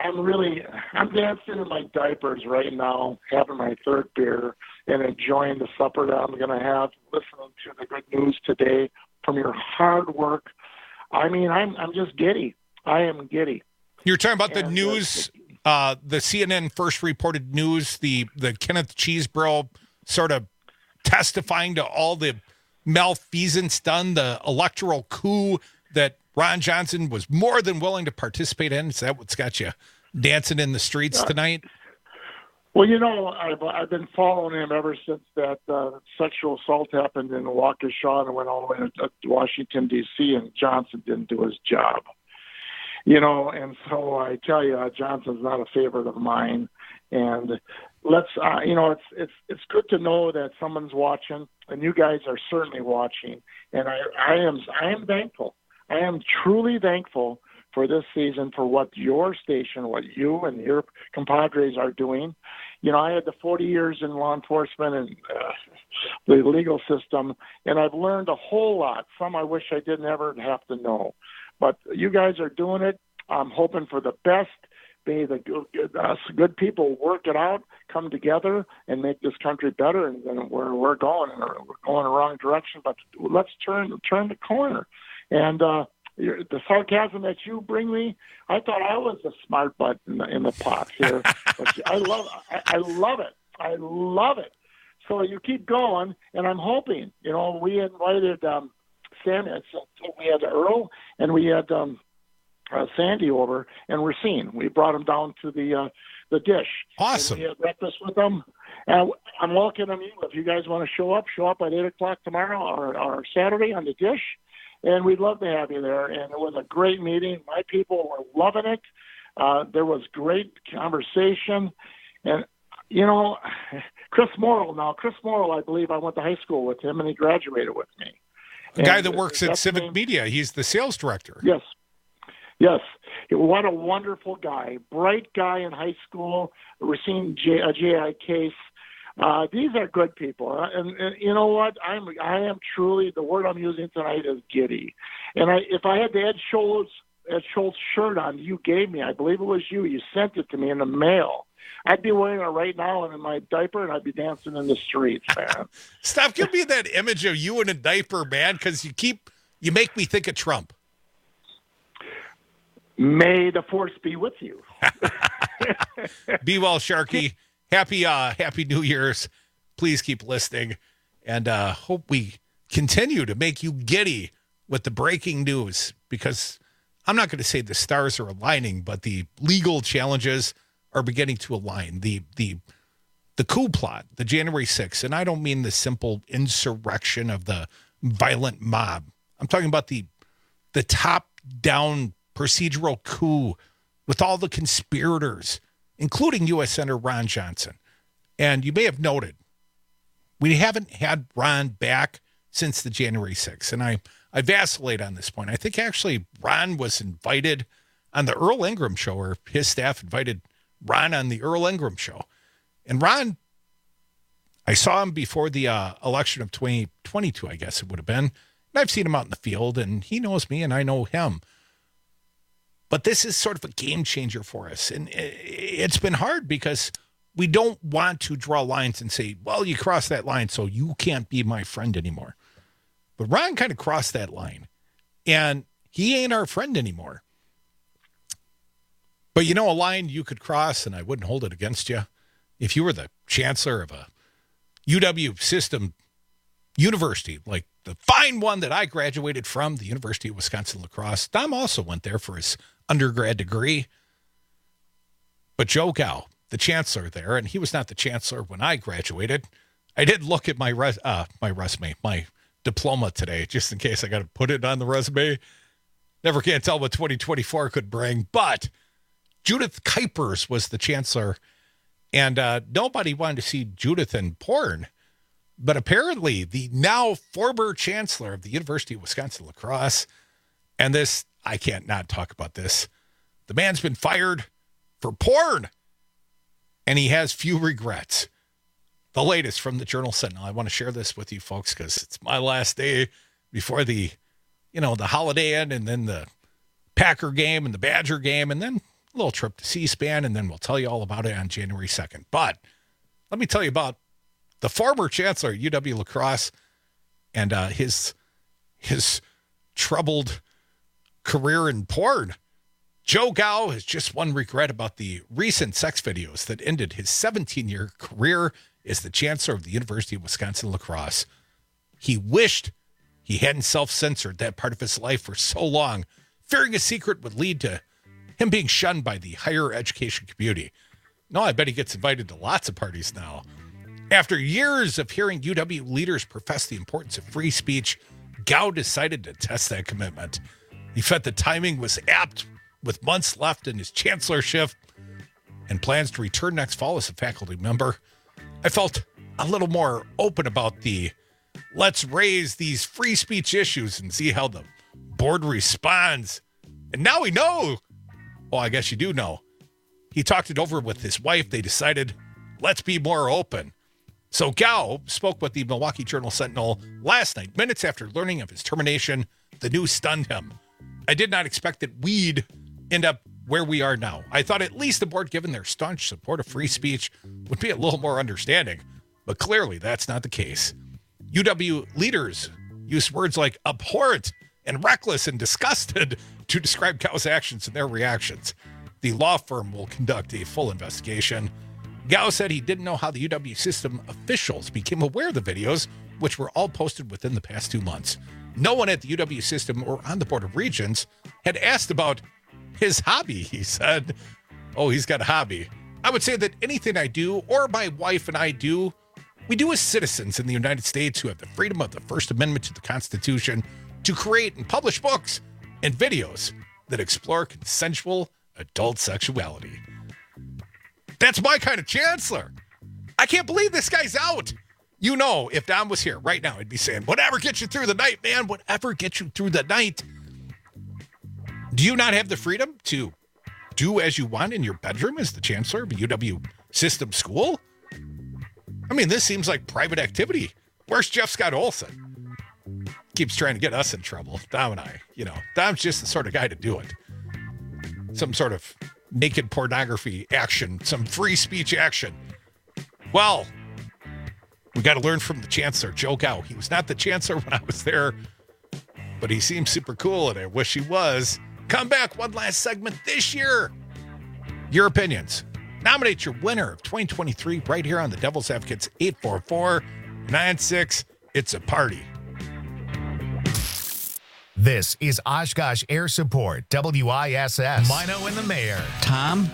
I'm dancing in my diapers right now, having my third beer and enjoying the supper that I'm going to have, listening to the good news today from your hard work. I mean, I'm just giddy. I am giddy. You're talking about the news, the CNN first reported news, the Kenneth Chesebro sort of testifying to all the malfeasance done, the electoral coup that Ron Johnson was more than willing to participate in. Is that what's got you dancing in the streets tonight? Well, you know, I've been following him ever since that sexual assault happened in Waukesha and went all the way to Washington, D.C., and Johnson didn't do his job. You know, and so I tell you, Johnson's not a favorite of mine. And let's, you know, it's good to know that someone's watching, and you guys are certainly watching. And I am thankful. I am truly thankful for this season, for what your station, what you and your compadres are doing. You know, I had the 40 years in law enforcement and the legal system, and I've learned a whole lot. Some I wish I didn't ever have to know. But you guys are doing it. I'm hoping for the best. May the good people work it out, come together, and make this country better than where we're going. We're going the wrong direction, but let's turn the corner. And the sarcasm that you bring me, I thought I was the smart butt in the pot here. But I love it. I love it. So you keep going, and I'm hoping. You know, we invited Sam. We had Earl, and we had Sandy over, and Racine. We brought them down to the dish. Awesome. And we had breakfast with them. And I'm welcoming you. If you guys want to show up at 8 o'clock tomorrow or Saturday on the dish. And we'd love to have you there. And it was a great meeting. My people were loving it. There was great conversation. And, you know, Chris Morrill, I believe I went to high school with him, and he graduated with me. The guy that works at Civic Media. He's the sales director. Yes. What a wonderful guy. Bright guy in high school. Racine J.I. Case. These are good people, and you know what? I am truly, the word I'm using tonight is giddy. And if I had the Ed Schultz shirt on you gave me, I believe it was you sent it to me in the mail, I'd be wearing it right now and in my diaper, and I'd be dancing in the streets, man. Stop giving me that image of you in a diaper, man, because you make me think of Trump. May the force be with you. Be well, Sharky. Happy New Year's. Please keep listening, and hope we continue to make you giddy with the breaking news, because I'm not going to say the stars are aligning, but the legal challenges are beginning to align. The coup plot, the January 6th, and I don't mean the simple insurrection of the violent mob. I'm talking about the top-down procedural coup with all the conspirators, including U.S. Senator Ron Johnson. And you may have noted, we haven't had Ron back since the January 6th, and I vacillate on this point. I think actually Ron was invited on the Earl Ingram show, or his staff invited Ron on the Earl Ingram show. And Ron, I saw him before the election of 2022, I guess it would have been. And I've seen him out in the field, and he knows me, and I know him. But this is sort of a game changer for us. And it's been hard because we don't want to draw lines and say, well, you crossed that line, so you can't be my friend anymore. But Ron kind of crossed that line, and he ain't our friend anymore. But you know, a line you could cross, and I wouldn't hold it against you. If you were the chancellor of a UW system university, like the fine one that I graduated from, the University of Wisconsin-La Crosse, Dom also went there for his undergrad degree. But Joe Gow, the chancellor there, and he was not the chancellor when I graduated. I did look at my resume, my diploma today, just in case I got to put it on the resume. Never can tell what 2024 could bring. But Judith Kuipers was the chancellor, and nobody wanted to see Judith in porn. But apparently, the now former chancellor of the University of Wisconsin-La Crosse, and this, I can't not talk about this. The man's been fired for porn, and he has few regrets. The latest from the Journal-Sentinel. I want to share this with you folks because it's my last day before the holiday end, and then the Packer game and the Badger game, and then a little trip to C-SPAN, and then we'll tell you all about it on January 2nd. But let me tell you about the former chancellor of UW-La Crosse and his troubled career in porn. Joe Gow has just one regret about the recent sex videos that ended his 17-year career as the chancellor of the University of Wisconsin-La Crosse. He wished he hadn't self-censored that part of his life for so long, fearing a secret would lead to him being shunned by the higher education community. No, I bet he gets invited to lots of parties now. After years of hearing UW leaders profess the importance of free speech, Gow decided to test that commitment. He felt the timing was apt, with months left in his chancellorship and plans to return next fall as a faculty member. I felt a little more open about the let's raise these free speech issues and see how the board responds. And now we know. Well, I guess you do know. He talked it over with his wife. They decided, let's be more open. So Gow spoke with the Milwaukee Journal-Sentinel last night, minutes after learning of his termination. The news stunned him. I did not expect that we'd end up where we are now. I thought at least the board, given their staunch support of free speech, would be a little more understanding. But clearly that's not the case. UW leaders use words like abhorrent and reckless and disgusted to describe Gow's actions and their reactions. The law firm will conduct a full investigation. Gow said he didn't know how the UW system officials became aware of the videos, which were all posted within the past 2 months. No one at the UW system or on the Board of Regents had asked about his hobby, he said. Oh, he's got a hobby. I would say that anything I do, or my wife and I do, we do as citizens in the United States who have the freedom of the First Amendment to the Constitution to create and publish books and videos that explore consensual adult sexuality. That's my kind of chancellor. I can't believe this guy's out. You know, if Don was here right now, he'd be saying, whatever gets you through the night, man, whatever gets you through the night. Do you not have the freedom to do as you want in your bedroom as the chancellor of a UW system school? I mean, this seems like private activity. Where's Jeff Scott Olson? Keeps trying to get us in trouble. Dom and I, Dom's just the sort of guy to do it. Some sort of naked pornography action, some free speech action. Well, we got to learn from the chancellor, Joe Gow. He was not the chancellor when I was there, but he seems super cool, and I wish he was. Come back, one last segment this year. Your opinions Nominate your winner of 2023 right here on the Devil's Advocates 844-96. It's a party. This is Oshkosh Air Support, WISS. Mino and the Mayor. Tom?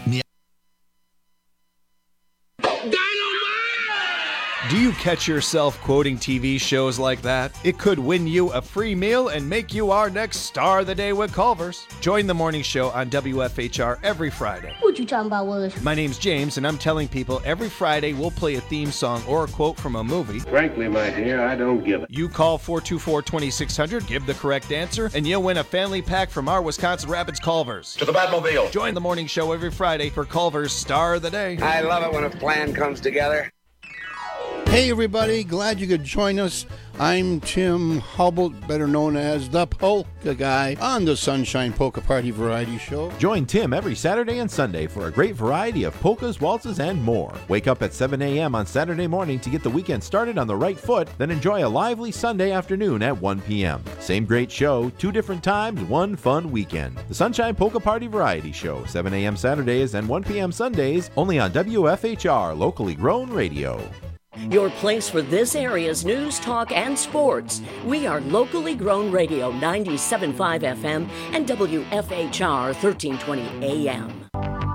Do you catch yourself quoting TV shows like that? It could win you a free meal and make you our next star of the day with Culver's. Join the morning show on WFHR every Friday. What you talking about, Willis? My name's James, and I'm telling people every Friday we'll play a theme song or a quote from a movie. Frankly, my dear, I don't give it. You call 424-2600, give the correct answer, and you'll win a family pack from our Wisconsin Rapids Culver's. To the Batmobile. Join the morning show every Friday for Culver's Star of the Day. I love it when a plan comes together. Hey everybody, glad you could join us. I'm Tim Hubble, better known as the Polka Guy, on the Sunshine Polka Party Variety Show. Join Tim every Saturday and Sunday for a great variety of polkas, waltzes, and more. Wake up at 7 a.m. on Saturday morning to get the weekend started on the right foot, then enjoy a lively Sunday afternoon at 1 p.m. Same great show, 2 different times, one fun weekend. The Sunshine Polka Party Variety Show, 7 a.m. Saturdays and 1 p.m. Sundays, only on WFHR, locally grown radio. Your place for this area's news, talk, and sports. We are locally grown radio 97.5 FM and WFHR 1320 AM.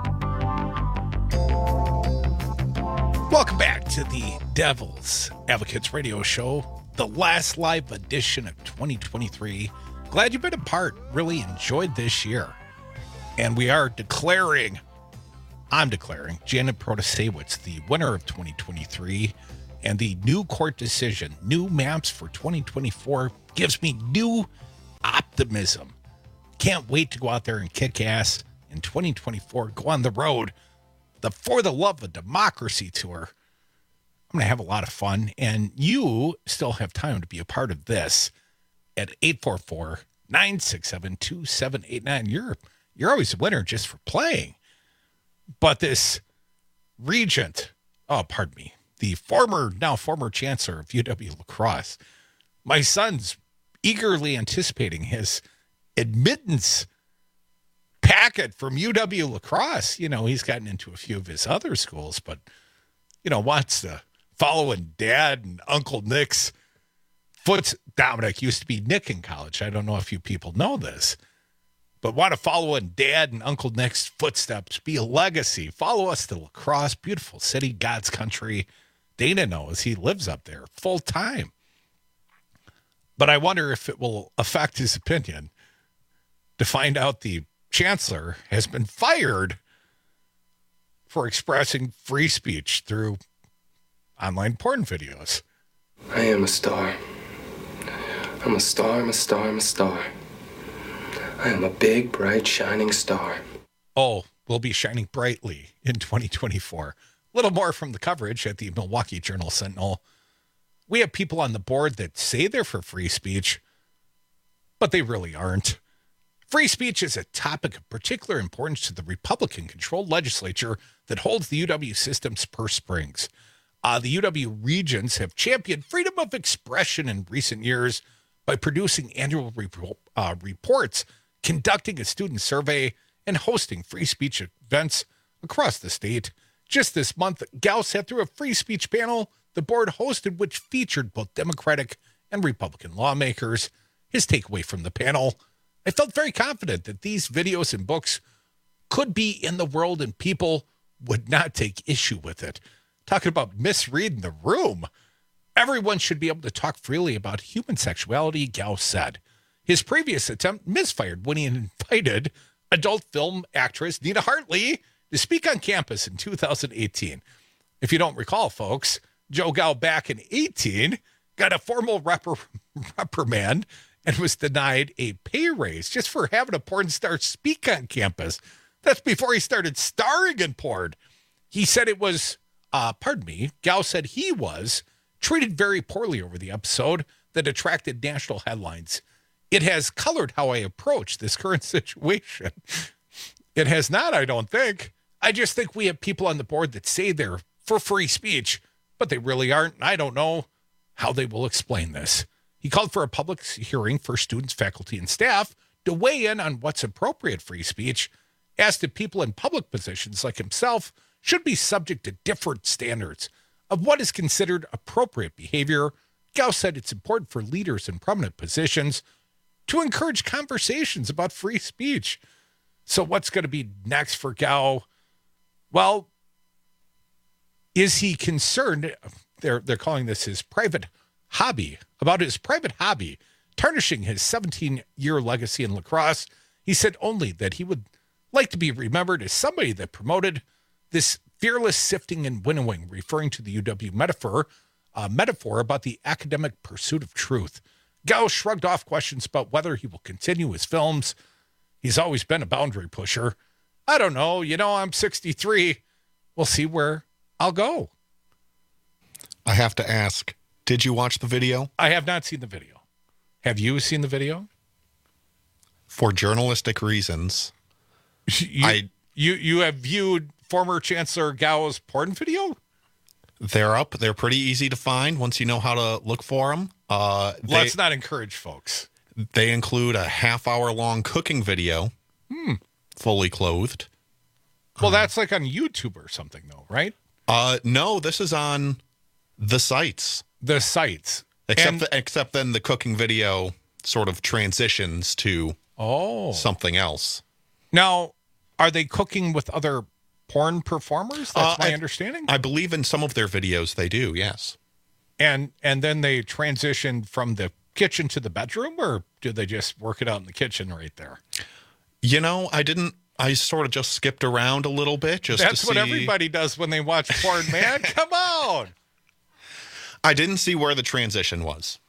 Welcome back to the Devil's Advocates Radio Show, the last live edition of 2023. Glad you've been a part. Really enjoyed this year. And we are I'm declaring Janet Protasewicz the winner of 2023, and the new court decision, new maps for 2024, gives me new optimism. Can't wait to go out there and kick ass in 2024, go on the road, the For the Love of Democracy tour. I'm going to have a lot of fun, and you still have time to be a part of this at 844-967-2789. You're always a winner just for playing. But this regent, the now former chancellor of UW La Crosse, my son's eagerly anticipating his admittance packet from UW La Crosse. You know, he's gotten into a few of his other schools, but, wants to follow in Dad and Uncle Nick's Dominic used to be Nick in college. I don't know if you people know this. But want to follow in Dad and Uncle Nick's footsteps, be a legacy. Follow us to La Crosse, beautiful city, God's country. Dana knows he lives up there full time. But I wonder if it will affect his opinion to find out the chancellor has been fired for expressing free speech through online porn videos. I am a star. I'm a star, I'm a star, I'm a star. I am a big, bright, shining star. Oh, we'll be shining brightly in 2024. A little more from the coverage at the Milwaukee Journal-Sentinel. We have people on the board that say they're for free speech, but they really aren't. Free speech is a topic of particular importance to the Republican-controlled legislature that holds the UW system's purse strings. The UW regions have championed freedom of expression in recent years by producing annual reports, conducting a student survey, and hosting free speech events across the state. Just this month, Gauss sat through a free speech panel the board hosted, which featured both Democratic and Republican lawmakers. His takeaway from the panel: I felt very confident that these videos and books could be in the world and people would not take issue with it. Talking about misreading the room. Everyone should be able to talk freely about human sexuality, Gauss said. His previous attempt misfired when he invited adult film actress Nina Hartley to speak on campus in 2018. If you don't recall, folks, Joe Gao back in 2018 got a formal reprimand and was denied a pay raise just for having a porn star speak on campus. That's before he started starring in porn. He said it was, Gao said he was treated very poorly over the episode that attracted national headlines. It has colored how I approach this current situation. It has not, I don't think. I just think we have people on the board that say they're for free speech, but they really aren't, and I don't know how they will explain this. He called for a public hearing for students, faculty, and staff to weigh in on what's appropriate free speech, asked if people in public positions like himself should be subject to different standards of what is considered appropriate behavior. Gao said it's important for leaders in prominent positions to encourage conversations about free speech. So what's going to be next for Gao? Well, is he concerned? They're calling this his private hobby, about his private hobby, tarnishing his 17-year legacy in lacrosse. He said only that he would like to be remembered as somebody that promoted this fearless sifting and winnowing, referring to the UW metaphor about the academic pursuit of truth. Gao shrugged off questions about whether he will continue his films. He's always been a boundary pusher. I don't know. I'm 63. We'll see where I'll go. I have to ask, did you watch the video? I have not seen the video. Have you seen the video? For journalistic reasons. You have viewed former Chancellor Gao's porn video? They're up. They're pretty easy to find once you know how to look for them. Let's not encourage folks. They include a half-hour-long cooking video, fully clothed. Well, that's like on YouTube or something, though, right? No, this is on the sites. The sites. Except then the cooking video sort of transitions to something else. Now, are they cooking with other porn performers? That's my understanding. I believe in some of their videos they do, yes. And then they transition from the kitchen to the bedroom, or do they just work it out in the kitchen right there? I sort of just skipped around a little bit just That's to see. What everybody does when they watch porn, man. Come on. I didn't see where the transition was.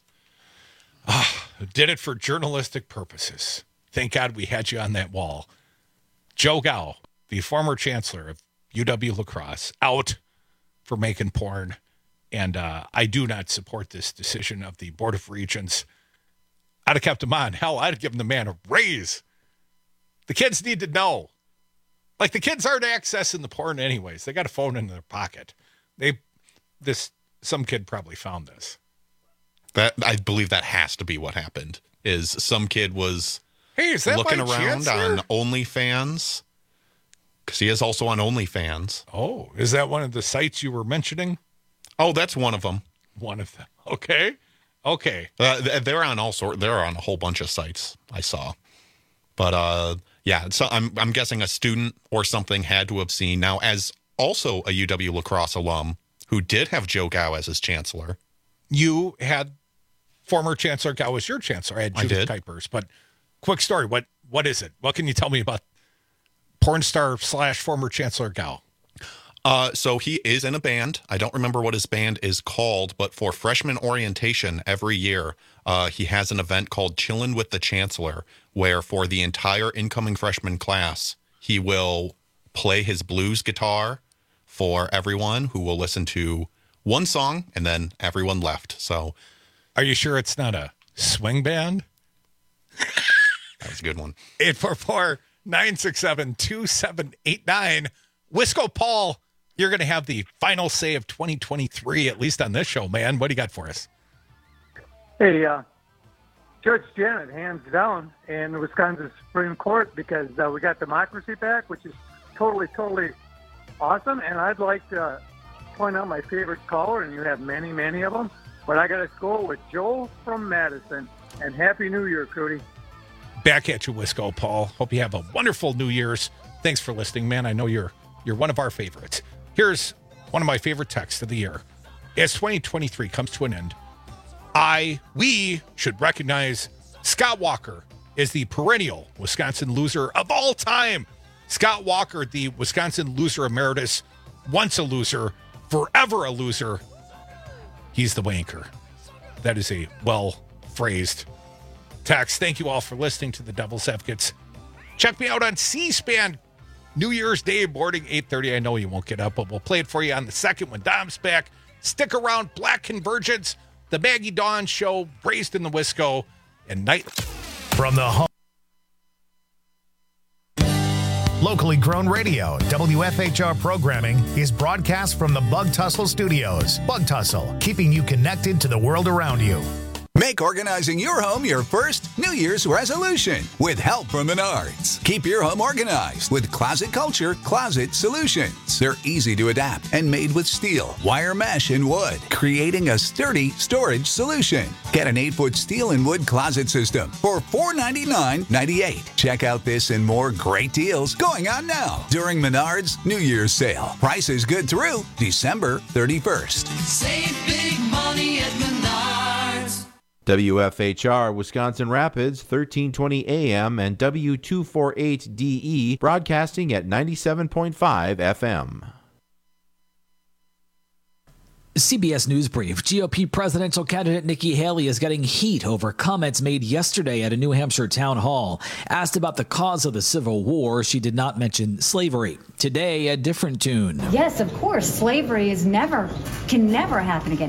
Did it for journalistic purposes. Thank God we had you on that wall. Joe Gao, the former chancellor of UW Lacrosse, out for making porn. And I do not support this decision of the Board of Regents. I'd have kept him on. Hell, I'd have given the man a raise. The kids need to know. Like, the kids aren't accessing the porn anyways. They got a phone in their pocket. Some kid probably found this. I believe that has to be what happened. Is some kid was looking around on OnlyFans, because he is also on OnlyFans. Oh, is that one of the sites you were mentioning? Oh, that's one of them. One of them. Okay. They're on They're on a whole bunch of sites I saw, but yeah. So I'm guessing a student or something had to have seen. Now, as also a UW Lacrosse alum who did have Joe Gao as his chancellor, you had former Chancellor Gao as your chancellor. I had Judith Kuipers, but quick story. What is it? What can you tell me about porn star / former Chancellor Gao? So he is in a band. I don't remember what his band is called, but for freshman orientation every year, he has an event called Chillin' with the Chancellor, where for the entire incoming freshman class, he will play his blues guitar for everyone, who will listen to one song, and then everyone left. So, are you sure it's not a swing band? That was a good one. 844-967-2789. Wisco Paul, you're going to have the final say of 2023, at least on this show, man. What do you got for us? Hey, Judge Janet, hands down, in the Wisconsin Supreme Court, because we got democracy back, which is totally awesome. And I'd like to point out my favorite caller, and you have many, many of them. But I got to go with Joel from Madison. And Happy New Year, Cody. Back at you, Wisco Paul. Hope you have a wonderful New Year's. Thanks for listening, man. I know you're one of our favorites. Here's one of my favorite texts of the year. As 2023 comes to an end, we should recognize Scott Walker as the perennial Wisconsin loser of all time. Scott Walker, the Wisconsin loser emeritus, once a loser, forever a loser. He's the wanker. That is a well-phrased text. Thank you all for listening to the Devil's Advocates. Check me out on C-SPAN New Year's Day morning, 8:30. I know you won't get up, but we'll play it for you on the second when Dom's back. Stick around. Black Convergence, the Maggie Dawn Show, Raised in the Wisco, and Night. From the home. Locally grown radio, WFHR programming is broadcast from the Bug Tussle Studios. Bug Tussle, keeping you connected to the world around you. Make organizing your home your first New Year's resolution with help from Menards. Keep your home organized with Closet Culture Closet Solutions. They're easy to adapt and made with steel, wire mesh, and wood, creating a sturdy storage solution. Get an 8-foot steel and wood closet system for $499.98. Check out this and more great deals going on now during Menards New Year's sale. Prices good through December 31st. Save big money at Menards. WFHR Wisconsin Rapids, 1320 AM and W248DE, broadcasting at 97.5 FM. CBS News Brief. GOP presidential candidate Nikki Haley is getting heat over comments made yesterday at a New Hampshire town hall. Asked about the cause of the Civil War, she did not mention slavery. Today, a different tune. Yes, of course. Slavery can never happen again.